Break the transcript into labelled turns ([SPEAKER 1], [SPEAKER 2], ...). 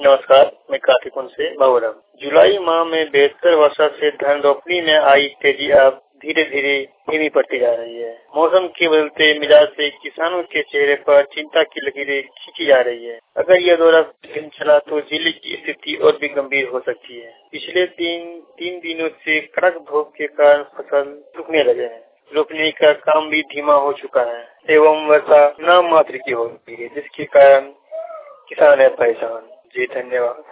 [SPEAKER 1] नमस्कार, मैं कार्तिक से बाबूराम। जुलाई माह में बेहतर वर्षा से धान रोपनी में आई तेजी अब धीरे धीरे धीमी पड़ती जा रही है। मौसम के बदलते मिजाज से किसानों के चेहरे पर चिंता की लकीरें खींची जा रही है। अगर यह दौरा दिन चला तो जिले की स्थिति और भी गंभीर हो सकती है। पिछले तीन दिनों से कड़क धूप के कारण फसल सूखने लगे हैं। रोपनी का काम भी धीमा हो चुका है एवं वर्षा नाम मात्र की हो रही है, जिसके कारण किसान है परेशान। जी धन्यवाद।